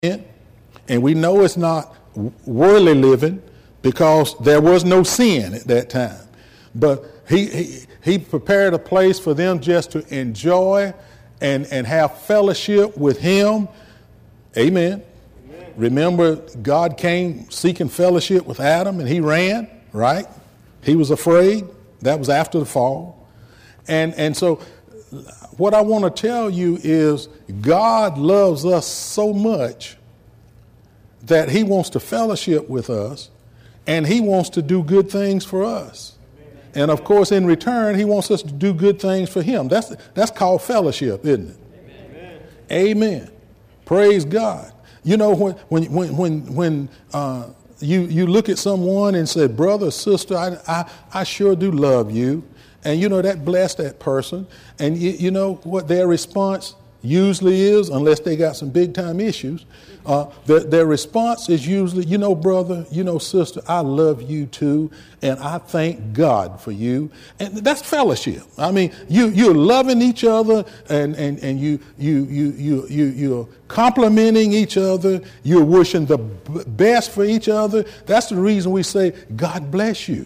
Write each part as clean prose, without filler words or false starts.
And we know it's not worldly living because there was no sin at that time. But he prepared a place for them just to enjoy and have fellowship with him. Amen. Remember, God came seeking fellowship with Adam and he ran, right? He was afraid. That was after the fall. And so what I want to tell you is God loves us so much that he wants to fellowship with us and he wants to do good things for us. And of course, in return, he wants us to do good things for him. That's called fellowship, isn't it? Amen. Praise God. You know, when you look at someone and say, brother, sister, I sure do love you. And, you know, that blessed that person. And you know what their response usually is, unless they got some big time issues, their response is usually, you know, brother, you know, sister, I love you too, and I thank God for you. And that's fellowship. I mean, you're loving each other, and you're complimenting each other. You're wishing the best for each other. That's the reason we say, God bless you.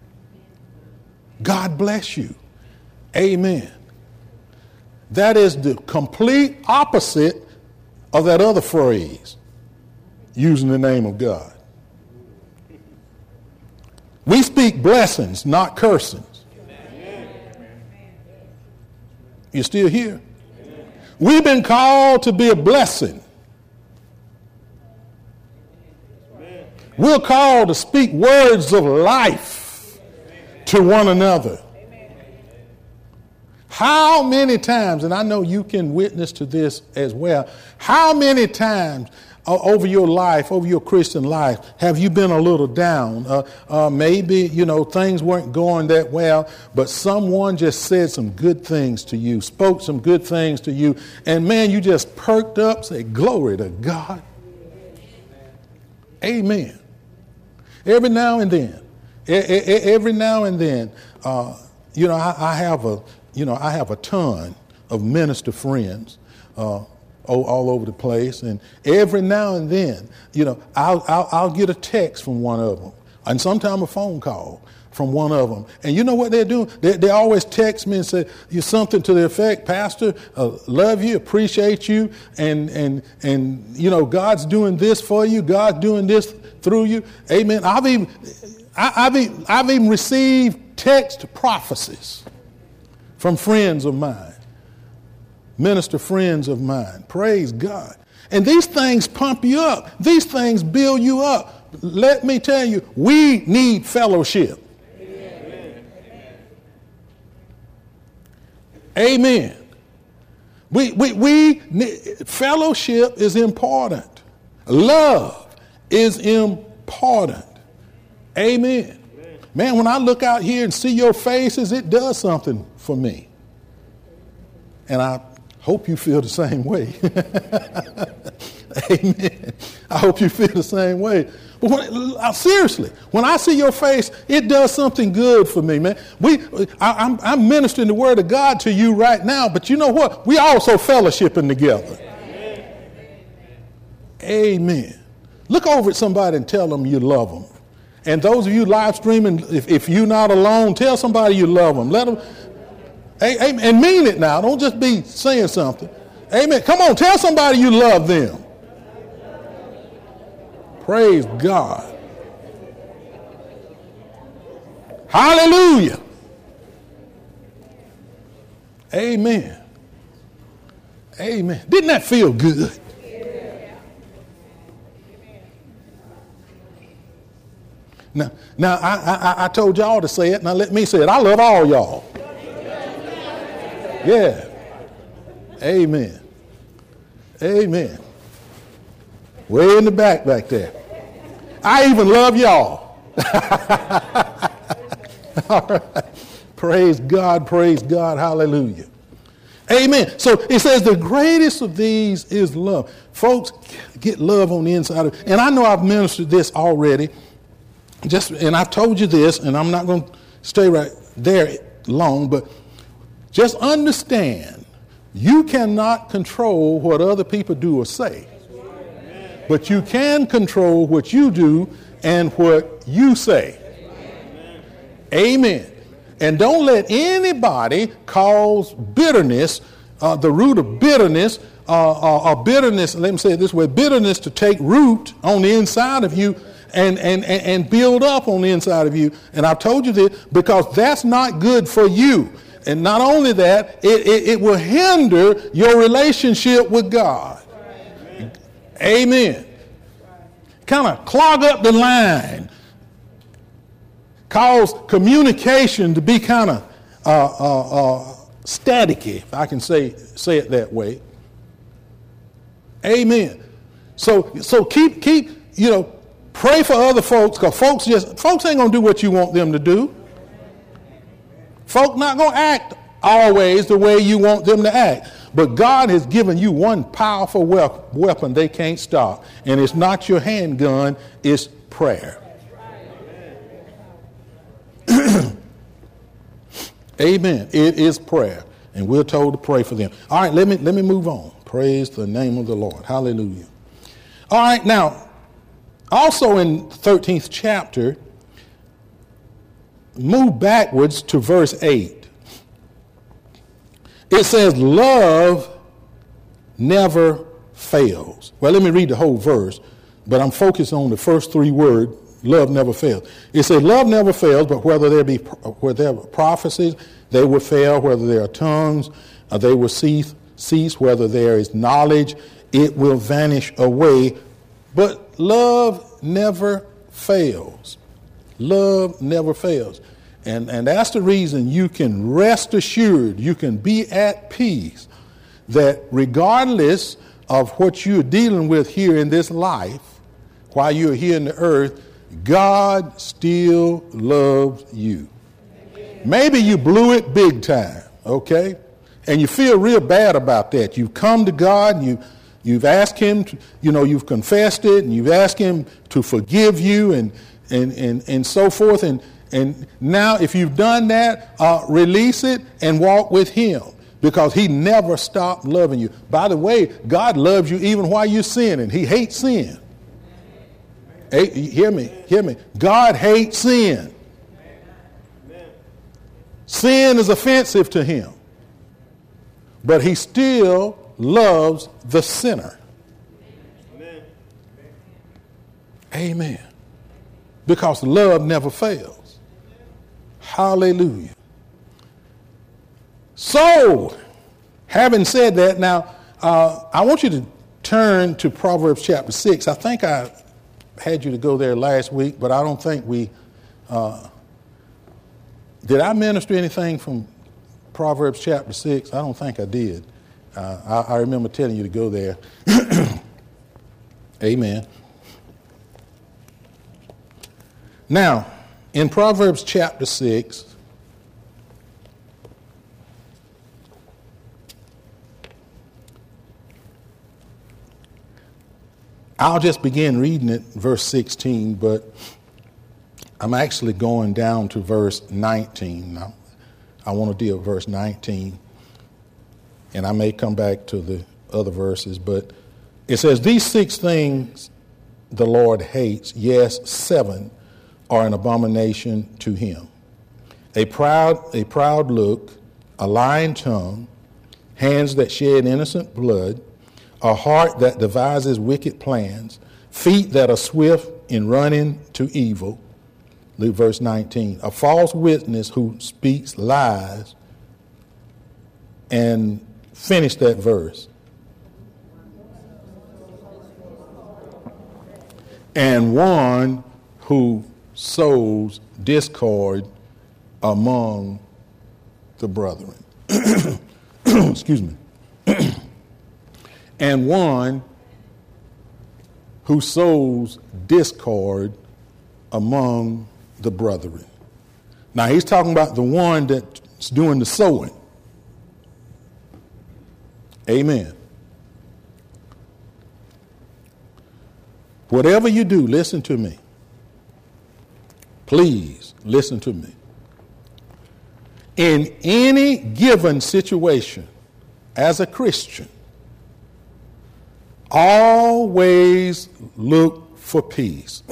God bless you. Amen. That is the complete opposite of that other phrase, using the name of God. We speak blessings, not cursings. You still here? We've been called to be a blessing. We're called to speak words of life to one another. How many times, and I know you can witness to this as well, how many times over your life, over your Christian life, have you been a little down? Maybe, you know, things weren't going that well, but someone just said some good things to you, spoke some good things to you, and man, you just perked up, say, glory to God. Amen. Every now and then, you know, I have a ton of minister friends all over the place, and every now and then, you know, I'll get a text from one of them, and sometimes a phone call from one of them. And you know what they're doing? They always text me and say something to the effect, Pastor, love you, appreciate you, and you know, God's doing this for you, God's doing this through you. Amen. I've even received text prophecies from friends of mine, minister friends of mine. Praise God. And these things pump you up. These things build you up. Let me tell you, we need fellowship. Amen. Fellowship is important. Love is important. Amen. Man, when I look out here and see your faces, it does something for me. And I hope you feel the same way. Amen. I hope you feel the same way. But seriously, when I see your face, it does something good for me, man. I'm ministering the word of God to you right now, but you know what? We also fellowshipping together. Amen. Look over at somebody and tell them you love them. And those of you live streaming, if you're not alone, tell somebody you love them. Let them, and mean it now. Don't just be saying something. Amen. Come on, tell somebody you love them. Praise God. Hallelujah. Amen. Amen. Didn't that feel good? Now I told y'all to say it. Now let me say it. I love all y'all. Yeah. Amen. Amen. Way in the back there. I even love y'all. All right. Praise God. Hallelujah. Amen. So it says the greatest of these is love. Folks, get love on the inside of it. And I know I've ministered this already. And I've told you this, and I'm not going to stay right there long, but just understand, you cannot control what other people do or say. But you can control what you do and what you say. Amen. And don't let anybody cause bitterness, the root of bitterness, or bitterness, let me say it this way, bitterness to take root on the inside of you and build up on the inside of you. And I've told you this because that's not good for you. And not only that, it will hinder your relationship with God. Amen. Kind of clog up the line. Cause communication to be kind of staticky, if I can say it that way. Amen. So keep pray for other folks, because folks ain't gonna do what you want them to do. Folk not gonna act always the way you want them to act. But God has given you one powerful weapon they can't stop. And it's not your handgun, it's prayer. Amen. It is prayer. And we're told to pray for them. All right, let me move on. Praise the name of the Lord. Hallelujah. All right, now, also in 13th chapter, move backwards to verse 8. It says, love never fails. Well, let me read the whole verse, but I'm focused on the first three words, love never fails. It says, love never fails, but whether there be prophecies, they will fail. Whether there are tongues, they will cease. Whether there is knowledge, it will vanish away. But love never fails. Love never fails. And that's the reason you can rest assured, you can be at peace, that regardless of what you're dealing with here in this life, while you're here in the earth, God still loves you. Maybe you blew it big time, okay? And you feel real bad about that. You've come to God, and you've asked him, you've confessed it, and you've asked him to forgive you and so forth. And now if you've done that, release it and walk with him, because he never stopped loving you. By the way, God loves you even while you're sinning. He hates sin. Hey, hear me. God hates sin. Sin is offensive to him, but he still loves the sinner. Amen. Because love never fails. Hallelujah. So, having said that, now I want you to turn to Proverbs chapter 6. I think I had you to go there last week, but I don't think we... did I minister anything from Proverbs chapter 6? I don't think I did. I remember telling you to go there. Amen. Now, in Proverbs chapter 6, I'll just begin reading it, verse 16, but I'm actually going down to verse 19 now. I want to deal with verse 19, and I may come back to the other verses, but it says, these 6 things the Lord hates, yes, 7 are an abomination to him. A proud look, a lying tongue, hands that shed innocent blood, a heart that devises wicked plans, feet that are swift in running to evil. Look, verse 19. A false witness who speaks lies. And finish that verse. And one who sows discord among the brethren. Excuse me. And one who sows discord among the brethren. Now he's talking about the one that's doing the sowing. Amen. Whatever you do, listen to me. Please listen to me. In any given situation, as a Christian, Always look for peace.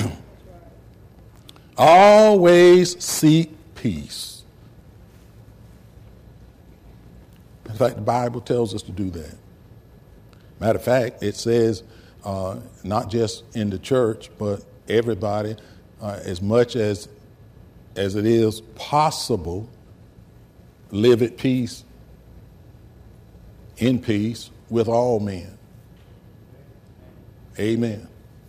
Always seek peace. In fact, the Bible tells us to do that. Matter of fact, it says not just in the church, but everybody, as much as it is possible, live at peace, in peace with all men. Amen.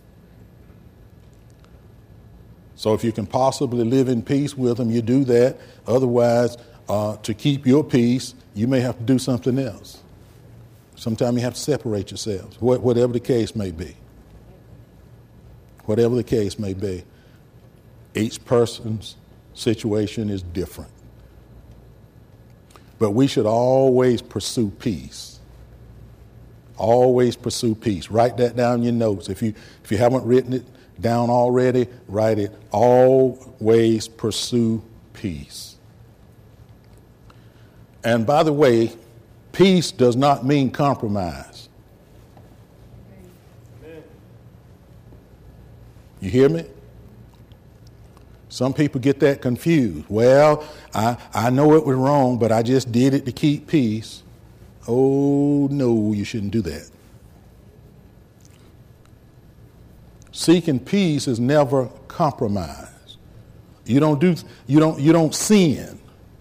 So if you can possibly live in peace with them, you do that. Otherwise, to keep your peace, you may have to do something else. Sometimes you have to separate yourselves, whatever the case may be. Whatever the case may be, each person's situation is different. But we should always pursue peace. Always pursue peace. Write that down in your notes. If you haven't written it down already, write it. Always pursue peace. And by the way, peace does not mean compromise. You hear me? Some people get that confused. Well, I know it was wrong, but I just did it to keep peace. Oh, no, you shouldn't do that. Seeking peace is never compromise. You don't sin.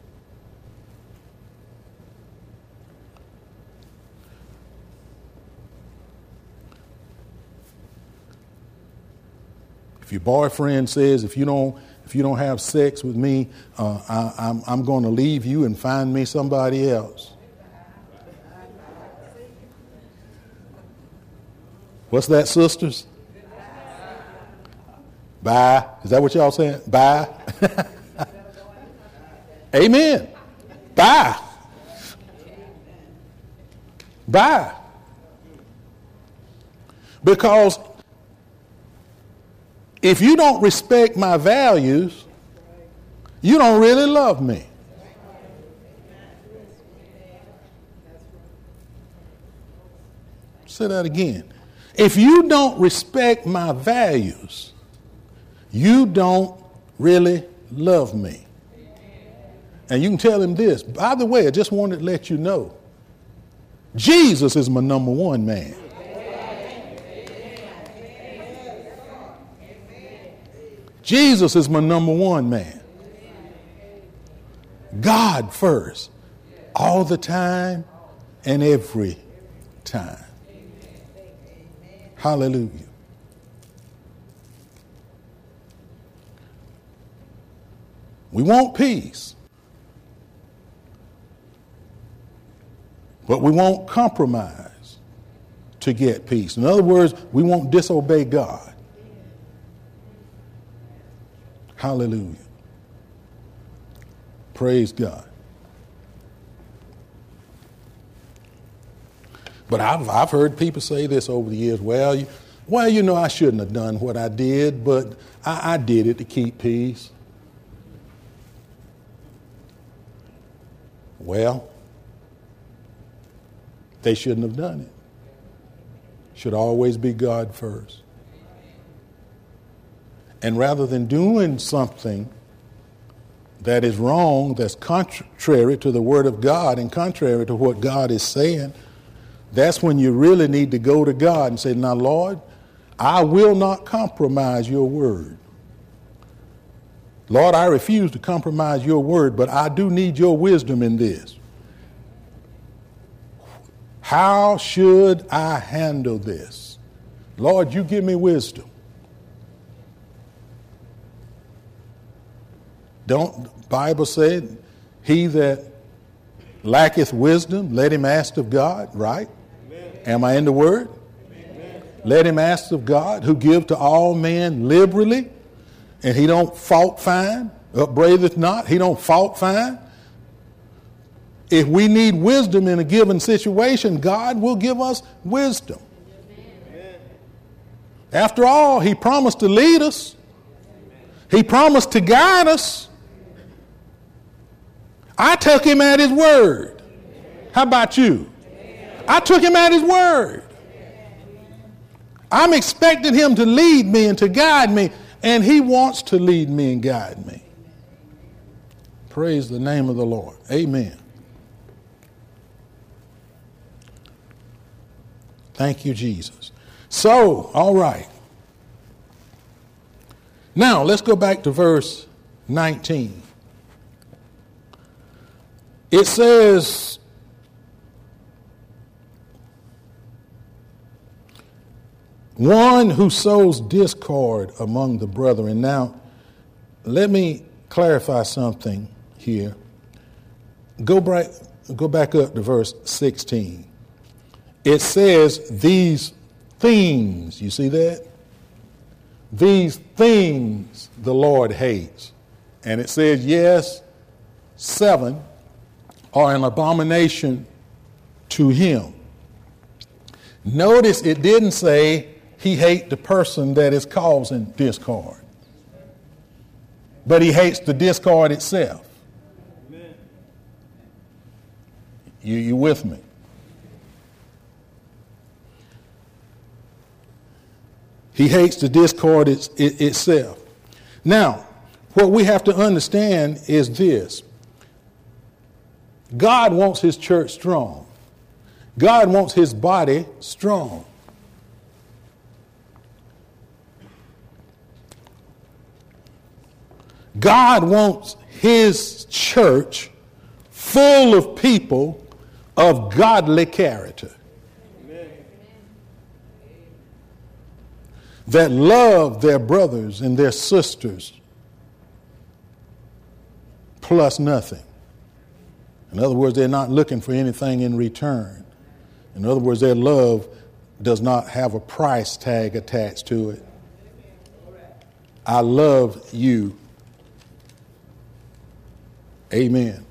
If your boyfriend says, if you don't have sex with me, I'm going to leave you and find me somebody else. What's that, sisters? Bye. Is that what y'all saying? Bye. Amen. Bye. Bye. Because if you don't respect my values, you don't really love me. Say that again. If you don't respect my values, you don't really love me. And you can tell him this. By the way, I just wanted to let you know, Jesus is my number one man. Jesus is my number one man. God first, all the time and every time. Hallelujah. We want peace, but we won't compromise to get peace. In other words, we won't disobey God. Hallelujah. Praise God. But I've heard people say this over the years. Well, I shouldn't have done what I did, but I did it to keep peace. Well, they shouldn't have done it. Should always be God first. And rather than doing something that is wrong, that's contrary to the Word of God and contrary to what God is saying, that's when you really need to go to God and say, now, Lord, I will not compromise your word. Lord, I refuse to compromise your word, but I do need your wisdom in this. How should I handle this? Lord, you give me wisdom. Don't Bible say, he that lacketh wisdom, let him ask of God, right? Amen. Am I in the word? Amen. Let him ask of God, who give to all men liberally, and he don't fault find, upbraideth not, he don't fault find. If we need wisdom in a given situation, God will give us wisdom. Amen. After all, he promised to lead us. He promised to guide us. I took him at his word. How about you? I took him at his word. I'm expecting him to lead me and to guide me, and he wants to lead me and guide me. Praise the name of the Lord. Amen. Thank you, Jesus. So, all right. Now, let's go back to verse 19. It says, one who sows discord among the brethren. Now, let me clarify something here. Go back up to verse 16. It says, these things, you see that? These things the Lord hates. And it says, yes, 7 are an abomination to him. Notice it didn't say he hates the person that is causing discord, but he hates the discord itself. Amen. You with me? He hates the discord itself. Now, what we have to understand is this. God wants his church strong. God wants his body strong. God wants his church full of people of godly character. Amen. That love their brothers and their sisters plus nothing. In other words, they're not looking for anything in return. In other words, their love does not have a price tag attached to it. I love you. Amen.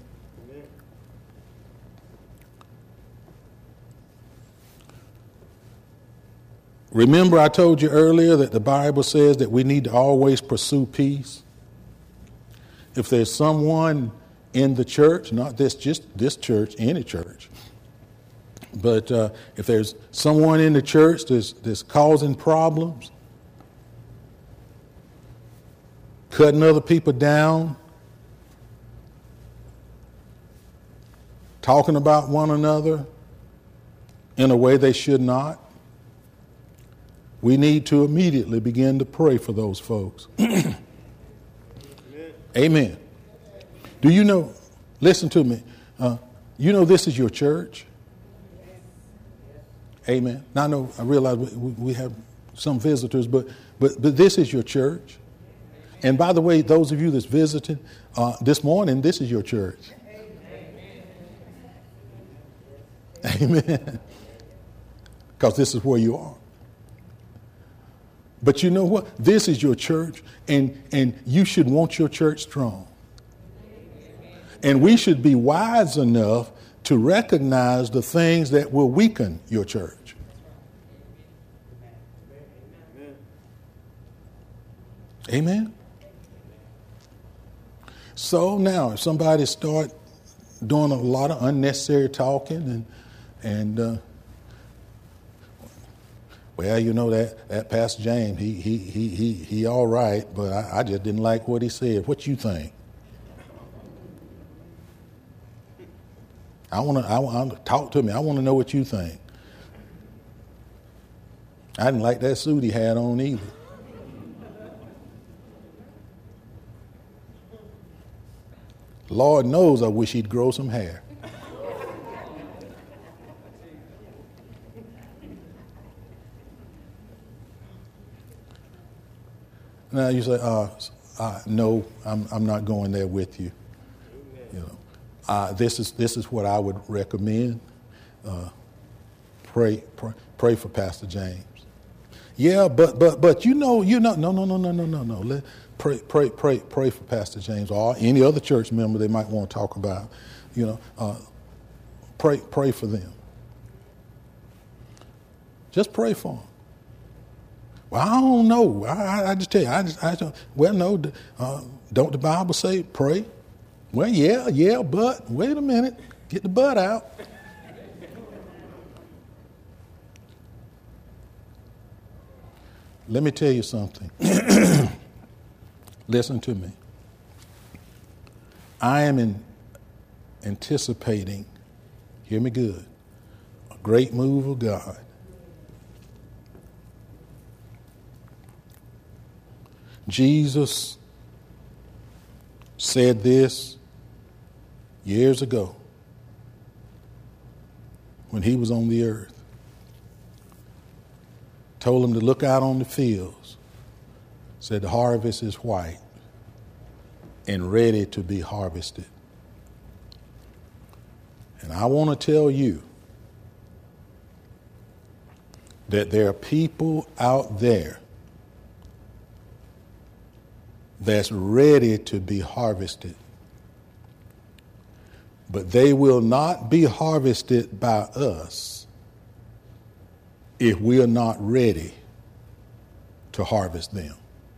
Remember, I told you earlier that the Bible says that we need to always pursue peace. If there's someone in the church, not just this church, any church, but if there's someone in the church that's causing problems, cutting other people down, talking about one another in a way they should not, we need to immediately begin to pray for those folks. Amen. Amen. Do you know, listen to me, you know this is your church? Amen. Now I realize we have some visitors, but this is your church. And by the way, those of you that's visiting this morning, this is your church. Amen. Because this is where you are. But you know what? This is your church, and you should want your church strong. And we should be wise enough to recognize the things that will weaken your church. Amen. So now, if somebody start doing a lot of unnecessary talking and well, you know that Pastor James, he all right, but I just didn't like what he said. What you think? I want to talk to me. I want to know what you think. I didn't like that suit he had on either. Lord knows I wish he'd grow some hair. Now you say, no, I'm not going there with you. You know, this is what I would recommend. Pray for Pastor James. Yeah, but no. Pray for Pastor James or any other church member they might want to talk about. You know, pray for them. Just pray for them. Well, I don't know. I just tell you, I don't. Well, no. Don't the Bible say pray? Well, yeah, but wait a minute. Get the but out. Let me tell you something. Listen to me. I am anticipating, hear me good, a great move of God. Jesus said this years ago when he was on the earth. Told him to look out on the fields. Said the harvest is white and ready to be harvested. And I want to tell you that there are people out there that's ready to be harvested. But they will not be harvested by us if we are not ready to harvest them.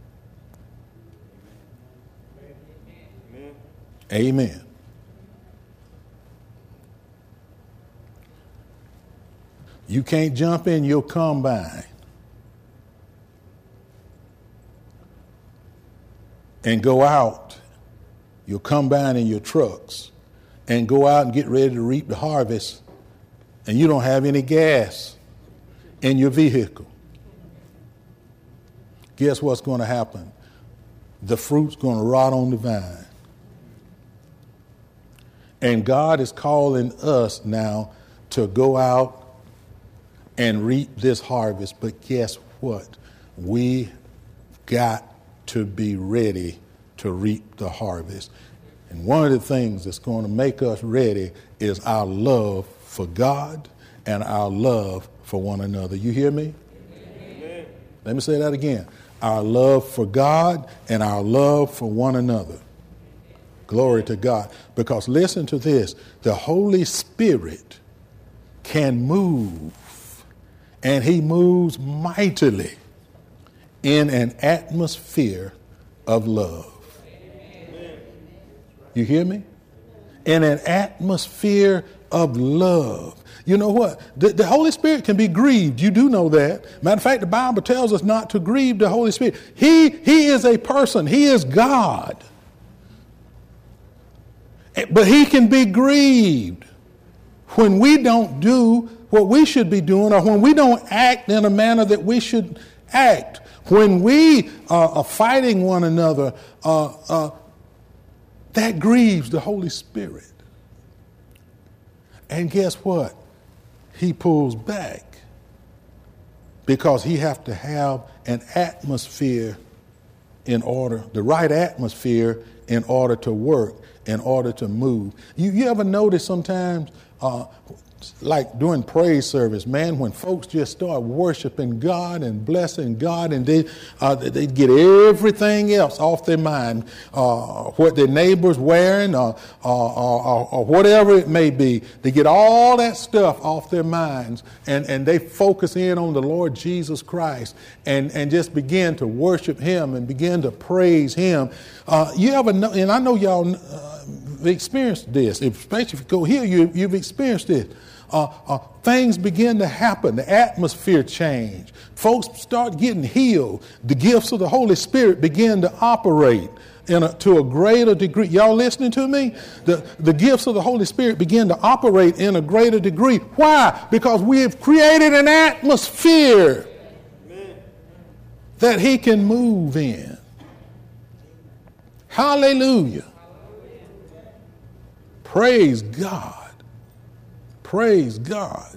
Amen. You can't jump in your combine and go out, your combine in your trucks, and go out and get ready to reap the harvest, and you don't have any gas in your vehicle. Guess what's going to happen? The fruit's going to rot on the vine. And God is calling us now to go out and reap this harvest. But guess what? We got to be ready to reap the harvest. And one of the things that's going to make us ready is our love for God and our love for one another. You hear me? Amen. Let me say that again. Our love for God and our love for one another. Glory to God. Because listen to this. The Holy Spirit can move, and he moves mightily in an atmosphere of love. You hear me? In an atmosphere of love. You know what? The Holy Spirit can be grieved. You do know that. Matter of fact, the Bible tells us not to grieve the Holy Spirit. He is a person. He is God. But he can be grieved when we don't do what we should be doing, or when we don't act in a manner that we should act. When we are fighting one another, that grieves the Holy Spirit. And guess what? He pulls back because he has to have an atmosphere in order, the right atmosphere in order to work, in order to move. You ever notice sometimes, like during praise service, man, when folks just start worshiping God and blessing God, and they get everything else off their mind, what their neighbor's wearing, or whatever it may be, they get all that stuff off their minds, and they focus in on the Lord Jesus Christ, and just begin to worship him and begin to praise him. You ever know, and I know y'all experienced this, especially if you go here, you've experienced this. Things begin to happen. The atmosphere change. Folks start getting healed. The gifts of the Holy Spirit begin to operate to a greater degree. Y'all listening to me? The gifts of the Holy Spirit begin to operate in a greater degree. Why? Because we have created an atmosphere that he can move in. Hallelujah. Praise God. Praise God.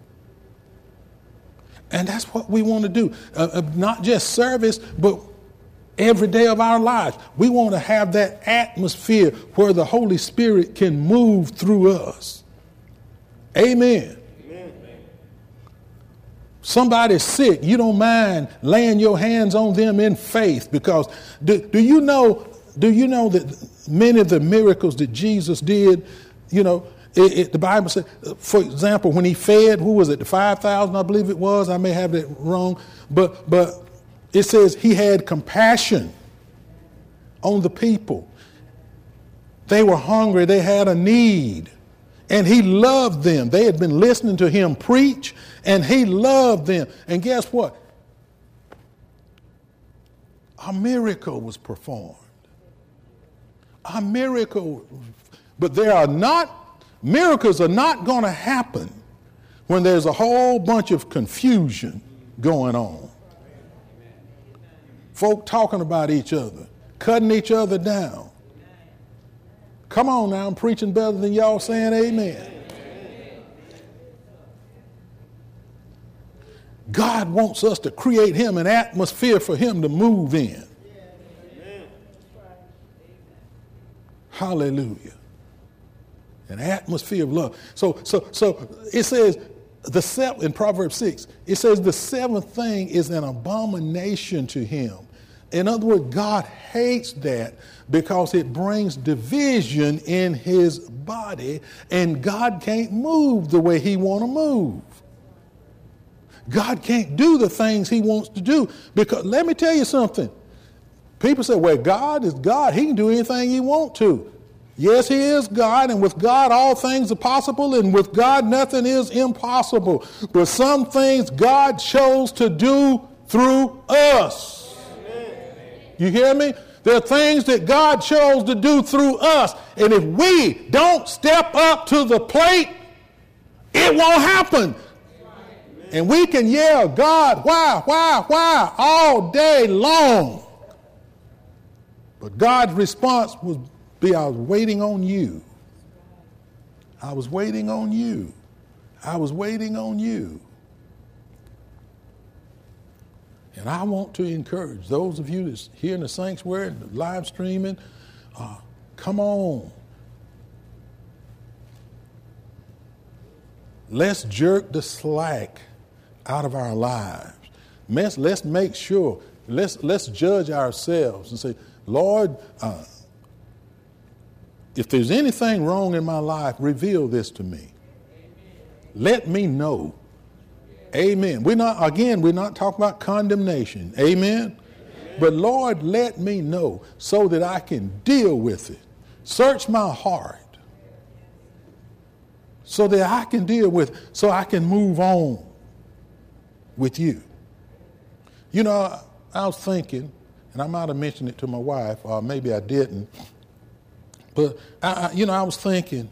And that's what we want to do. Not just service, but every day of our lives. We want to have that atmosphere where the Holy Spirit can move through us. Amen. Amen. Somebody's sick. You don't mind laying your hands on them in faith, because do you know that many of the miracles that Jesus did, the Bible said, for example, when he fed, who was it, the 5,000, I believe it was. I may have that wrong. But it says he had compassion on the people. They were hungry. They had a need. And he loved them. They had been listening to him preach, and he loved them. And guess what? a miracle was performed. A miracle. But miracles are not going to happen when there's a whole bunch of confusion going on. Folk talking about each other, cutting each other down. Come on now, I'm preaching better than y'all saying amen. God wants us to create him an atmosphere for him to move in. Hallelujah. An atmosphere of love. So it says in Proverbs 6, it says the seventh thing is an abomination to him. In other words, God hates that because it brings division in his body, and God can't move the way he want to move. God can't do the things he wants to do because, let me tell you something. People say, well, God is God. He can do anything he wants to. Yes, he is God, and with God all things are possible, and with God nothing is impossible. But some things God chose to do through us. Amen. You hear me? There are things that God chose to do through us, and if we don't step up to the plate, it won't happen. And we can yell, God, why, all day long. But God's response would be, I was waiting on you. I was waiting on you. I was waiting on you. And I want to encourage those of you that's here in the sanctuary and the live streaming, come on. Let's jerk the slack out of our lives. Let's make sure, let's judge ourselves and say, Lord, if there's anything wrong in my life, reveal this to me. Let me know. Amen. We're not talking about condemnation. Amen. But Lord, let me know so that I can deal with it. Search my heart so that I can deal with it, so I can move on with you. You know, I was thinking, and I might have mentioned it to my wife, or maybe I didn't, but I was thinking,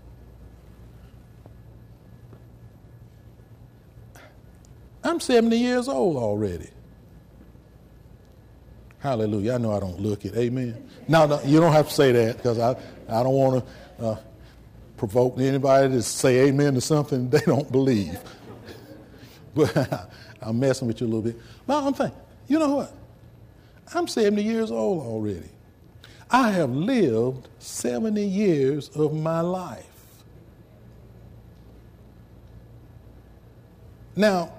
I'm 70 years old already. Hallelujah. I know I don't look it. Amen. No, you don't have to say that, because I don't want to provoke anybody to say amen to something they don't believe. But I'm messing with you a little bit. But I'm thinking, you know what? I'm 70 years old already. I have lived 70 years of my life. Now,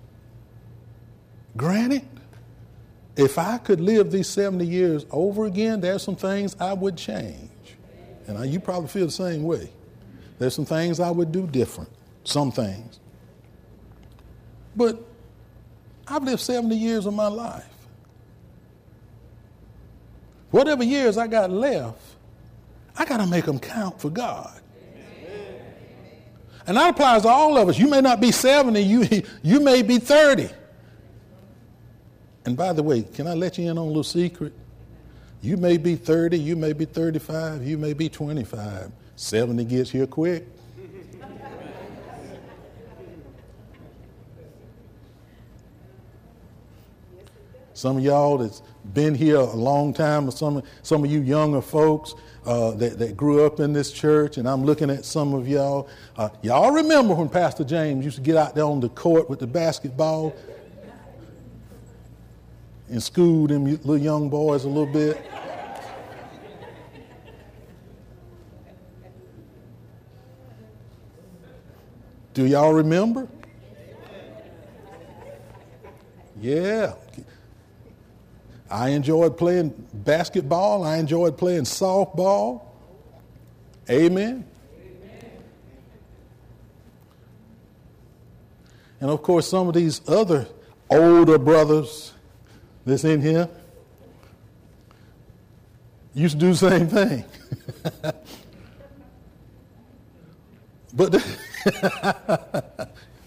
granted, if I could live these 70 years over again, there's some things I would change. And you probably feel the same way. There's some things I would do different, some things. But I've lived 70 years of my life. Whatever years I got left, I got to make them count for God. Amen. And that applies to all of us. You may not be 70, you may be 30. And by the way, can I let you in on a little secret? You may be 30, you may be 35, you may be 25. 70 gets here quick. Some of y'all that's been here a long time, or some of you younger folks that grew up in this church, and I'm looking at some of y'all. Y'all remember when Pastor James used to get out there on the court with the basketball and school them little young boys a little bit? Do y'all remember? Yeah. I enjoyed playing basketball. I enjoyed playing softball. Amen. And of course, some of these other older brothers that's in here used to do the same thing.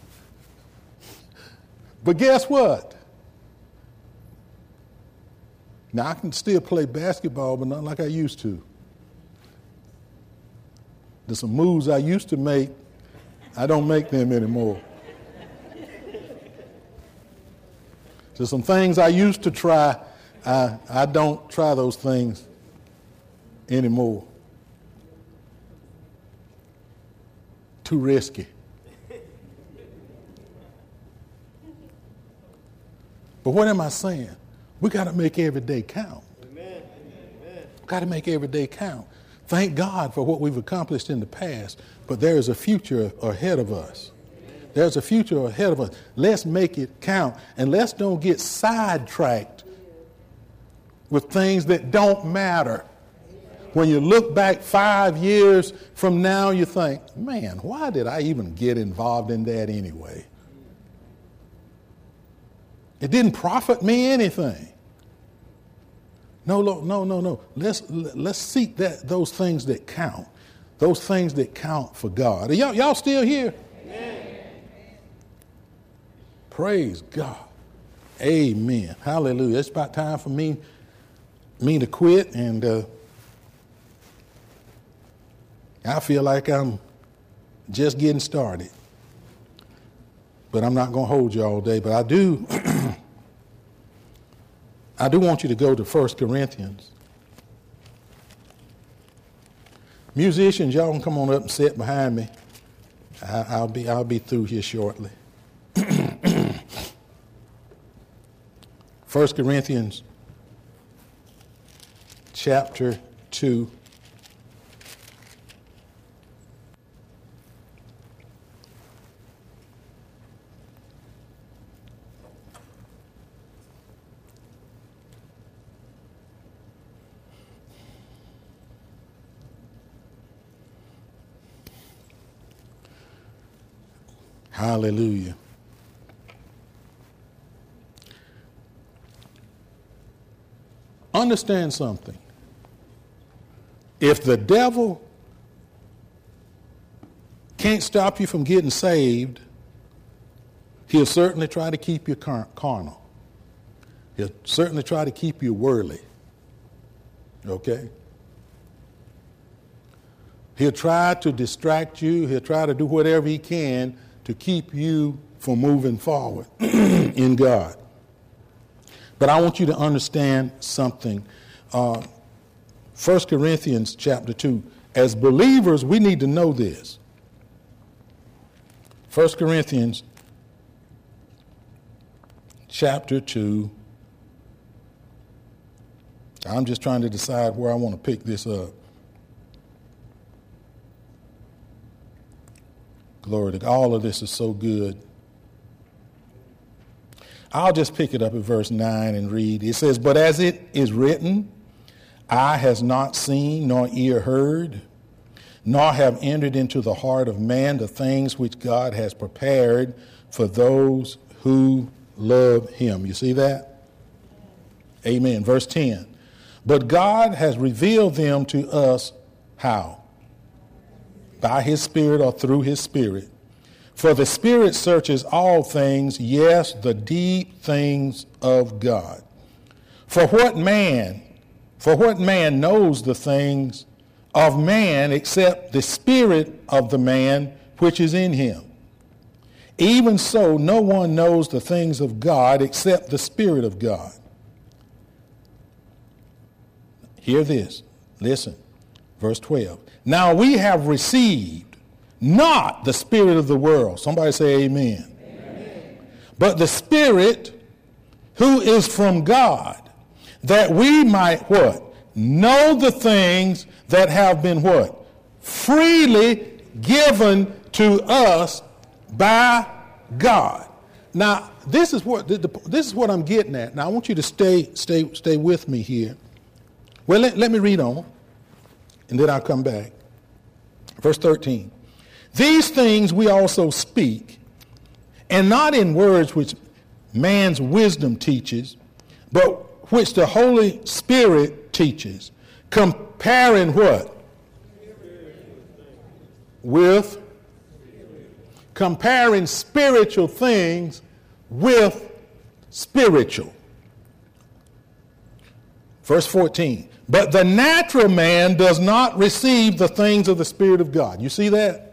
But guess what? Now, I can still play basketball, but not like I used to. There's some moves I used to make. I don't make them anymore. There's some things I used to try. I don't try those things anymore. Too risky. But what am I saying? We got to make every day count. Amen. Got to make every day count. Thank God for what we've accomplished in the past, but there is a future ahead of us. There's a future ahead of us. Let's make it count, and let's don't get sidetracked with things that don't matter. When you look back 5 years from now, you think, man, why did I even get involved in that anyway? It didn't profit me anything. No. Let's seek those things that count. Those things that count for God. Are y'all still here? Amen. Praise God. Amen. Hallelujah. It's about time for me to quit, and I feel like I'm just getting started. But I'm not going to hold you all day. But I do I do want you to go to 1 Corinthians. Musicians, y'all can come on up and sit behind me. I'll be through here shortly. 1 Corinthians chapter 2. Hallelujah. Understand something. If the devil can't stop you from getting saved, he'll certainly try to keep you carnal. He'll certainly try to keep you worldly. Okay? He'll try to distract you. He'll try to do whatever he can to keep you from moving forward in God. But I want you to understand something. 1 Corinthians chapter 2. As believers, we need to know this. 1 Corinthians chapter 2. I'm just trying to decide where I want to pick this up. Glory to God. All of this is so good. I'll just pick it up at verse 9 and read. It says, "But as it is written, eye has not seen, nor ear heard, nor have entered into the heart of man the things which God has prepared for those who love him." You see that? Amen. Verse 10. "But God has revealed them to us," how? By his Spirit or through his Spirit. "For the Spirit searches all things, yes, the deep things of God. For what man knows the things of man except the spirit of the man which is in him? Even so, no one knows the things of God except the Spirit of God." Hear this. Listen. Verse 12. "Now we have received not the spirit of the world." Somebody say amen. Amen. "But the Spirit who is from God, that we might" what? "Know the things that have been" what? "Freely given to us by God." Now, this is what I'm getting at. Now, I want you to stay with me here. Well, let me read on. And then I'll come back. Verse 13. "These things we also speak, and not in words which man's wisdom teaches, but which the Holy Spirit teaches, comparing" what? With? Comparing spiritual things with spiritual. Verse 14. But the natural man does not receive the things of the Spirit of God. You see that?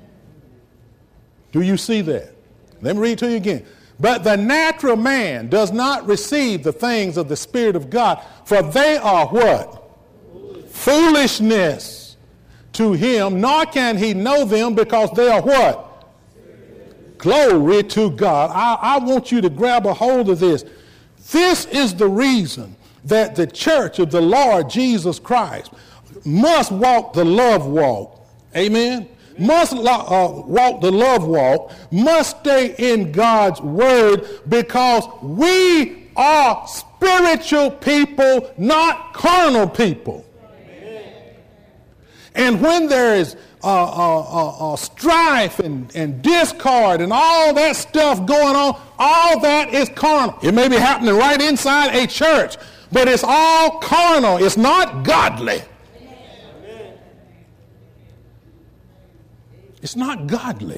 Do you see that? Let me read to you again. But the natural man does not receive the things of the Spirit of God, for they are what? Foolishness to him, nor can he know them because they are what? Glory to God. I want you to grab a hold of this. This is the reason that the church of the Lord Jesus Christ must walk the love walk. Amen? Must walk the love walk, must stay in God's word, because we are spiritual people, not carnal people. And when there is strife and discord and all that stuff going on, all that is carnal. It may be happening right inside a church, but it's all carnal. It's not godly. It's not godly.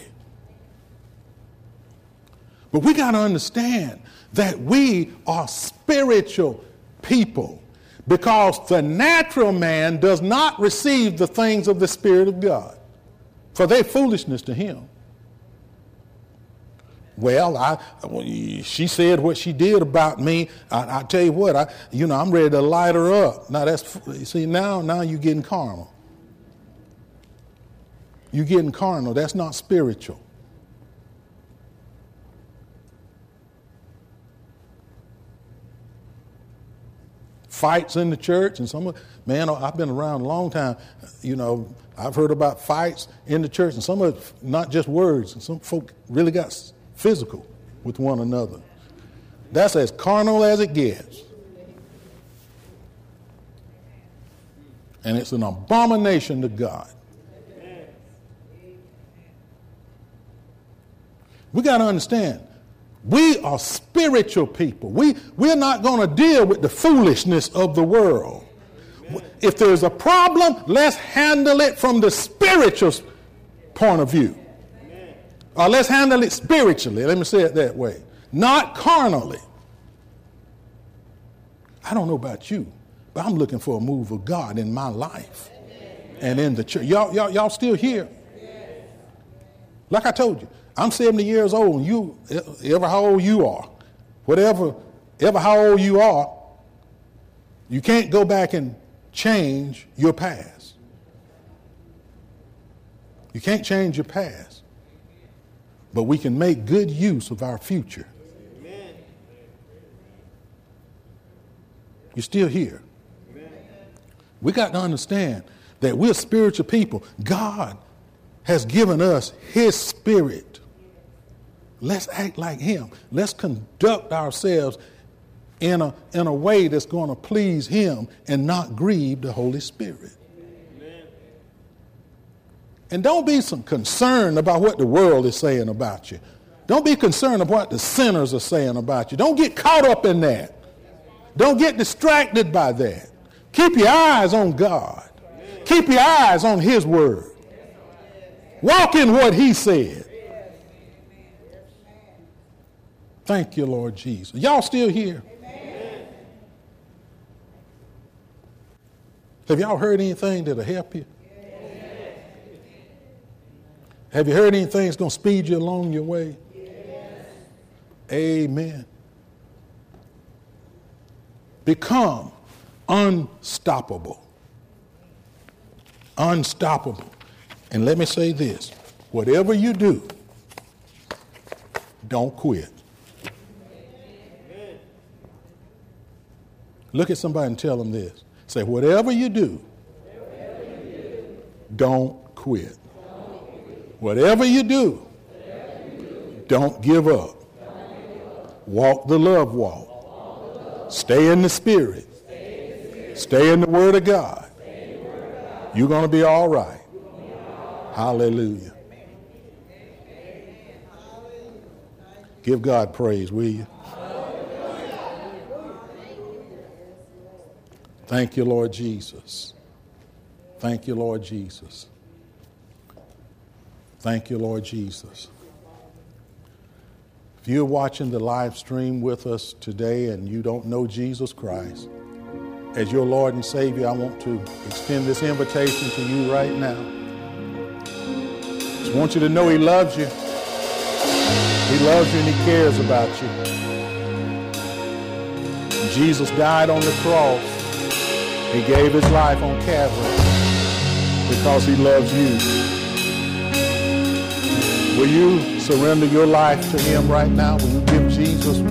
But we got to understand that we are spiritual people, because the natural man does not receive the things of the Spirit of God, for they're foolishness to him. Well, she said what she did about me. I tell you what, I'm ready to light her up. Now now you're getting carnal. You're getting carnal. That's not spiritual. Fights in the church, and I've been around a long time. I've heard about fights in the church, and some of it not just words. And some folk really got physical with one another. That's as carnal as it gets. And it's an abomination to God. We got to understand, we are spiritual people. We're not going to deal with the foolishness of the world. If there's a problem, let's handle it from the spiritual point of view. Or let's handle it spiritually. Let me say it that way. Not carnally. I don't know about you, but I'm looking for a move of God in my life and in the church. Y'all still here? Like I told you, I'm 70 years old, and you, ever how old you are, ever how old you are, you can't go back and change your past. You can't change your past. But we can make good use of our future. Amen. You're still here. Amen. We got to understand that we're spiritual people. God has given us his Spirit. Let's act like him. Let's conduct ourselves in a way that's going to please him and not grieve the Holy Spirit. Amen. And don't be concerned about what the world is saying about you. Don't be concerned about what the sinners are saying about you. Don't get caught up in that. Don't get distracted by that. Keep your eyes on God. Keep your eyes on his word. Walk in what he said. Thank you, Lord Jesus. Y'all still here? Amen. Have y'all heard anything that'll help you? Yes. Have you heard anything that's going to speed you along your way? Yes. Amen. Become unstoppable. Unstoppable. And let me say this. Whatever you do, don't quit. Look at somebody and tell them this. Say, whatever you do, don't quit. Whatever you do, don't give up. Walk the love walk. Stay in the Spirit. Stay in the Word of God. You're going to be all right. Hallelujah. Give God praise, will you? Thank you, Lord Jesus. Thank you, Lord Jesus. Thank you, Lord Jesus. If you're watching the live stream with us today and you don't know Jesus Christ as your Lord and Savior, I want to extend this invitation to you right now. Just want you to know He loves you. He loves you and He cares about you. Jesus died on the cross. He gave His life on Calvary because He loves you. Will you surrender your life to Him right now? Will you give Jesus